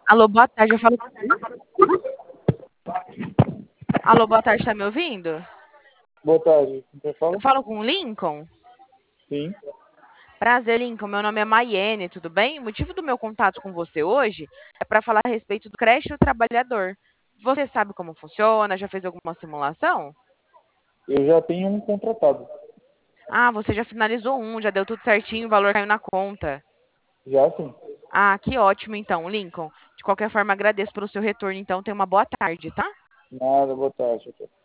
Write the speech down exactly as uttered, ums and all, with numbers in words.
Alô, boa tarde, eu falo. Alô, boa tarde, tá me ouvindo? Boa tarde. Quem Eu fala? falo com o Lincoln. Sim. Prazer, Lincoln. Meu nome é Maiene, tudo bem? O motivo do meu contato com você hoje é para falar a respeito do creche do trabalhador. Você sabe como funciona? Já fez alguma simulação? Eu já tenho um contratado. Ah, você já finalizou um, já deu tudo certinho, o valor caiu na conta. Já sim. Ah, que ótimo então, Lincoln. De qualquer forma, agradeço pelo seu retorno, então. Tenha uma boa tarde, tá? Nada, boa tarde.